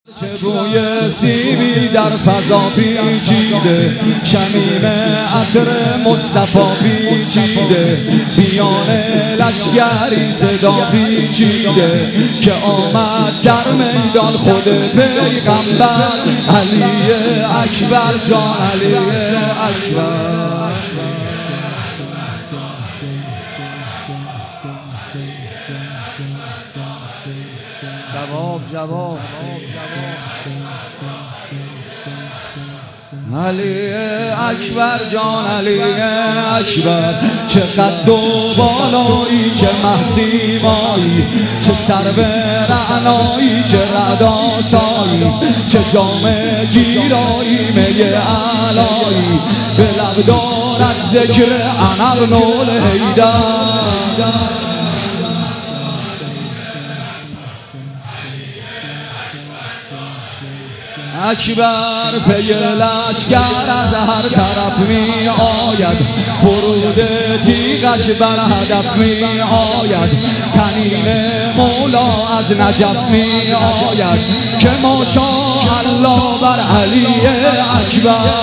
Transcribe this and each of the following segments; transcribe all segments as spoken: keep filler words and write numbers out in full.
چه بوی سیبی در فضا پیچیده، شمیم عطر مصطفی پیچیده، میان لشگری صدا پیچیده که آمد در میدان خود پیغمبر علی اکبر جان علی اکبر. جواب جواب علی اکبر جان علی اکبر، چه قد و بالایی چه محسیمایی، چه سرو رعنایی چه رعدآسایی، چه جام گیرایی می علایی، به لب دارد ذکر انا ابن الحیدر. اکبر پی لشگر از هر طرف می آید، فرود تیغش بر هدف می آید، تنین مولا از نجف می آید که ماشاءالله بر علی اکبر.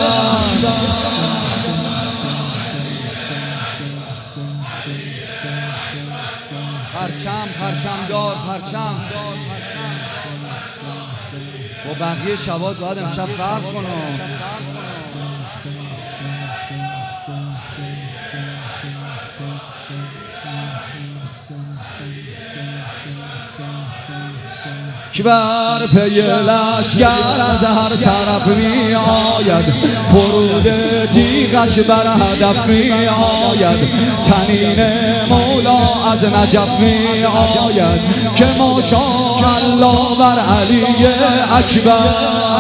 پرچم پرچم دار پرچم با بقیه شبات باید امشب فرق کنم. اکبر پی لشگر از هر طرف می آید، فرود تیغش بر هدف می آید، تنین مولا از نجف می آید که ماشاءالله بر علی اکبر.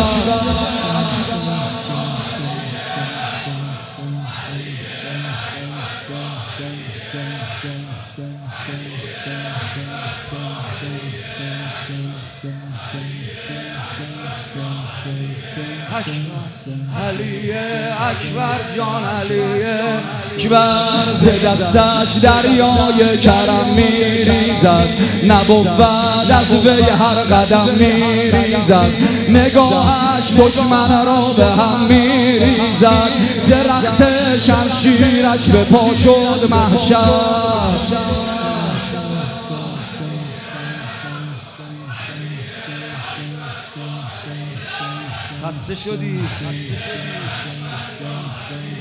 علی اکبر جان علی اکبر، ز دستش دریای کرم می ریزد، نبود از وی هر قدم می ریزد، نگاهش دشمن را به هم می ریزد، ز رقص شمشیرش به پا شد محشر. خسته شدی